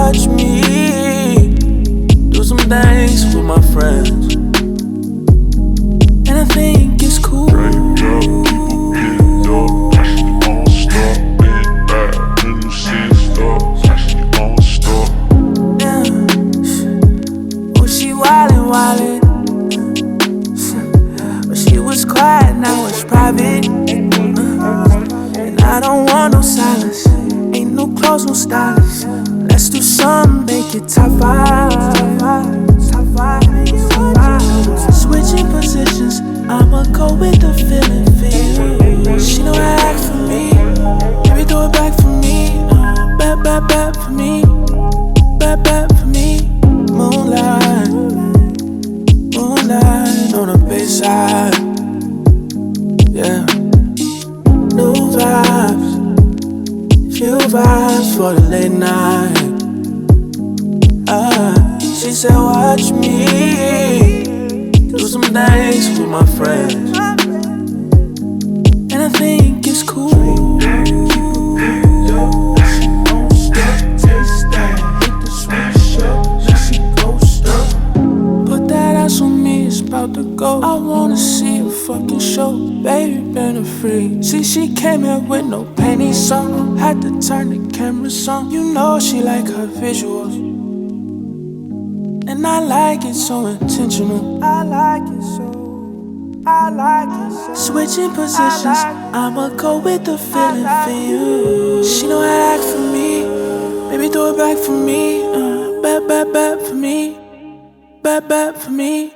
watch me do some things with my friends, and I think it's cool. Wildin', but she was quiet, now it's private. And I don't want no silence, ain't no clothes, no stylist. Let's do something, make it top five. Switching positions, I'ma go with the feeling for you. She know how to act for me, baby throw it back for me. Back for me, back for me. Moonlight on the bayside, yeah. New vibes, few vibes for the late night. She said, watch me do some things with my friends, and I think it's cool. To go. I wanna see a fucking show, baby, been a freak. See, she came here with no panties on, had to turn the cameras on. You know she like her visuals, and I like it so intentional. I like it so. Switching positions, I'ma go with the feeling for you. She know how to act for me, baby throw it back for me. Back for me, back for me.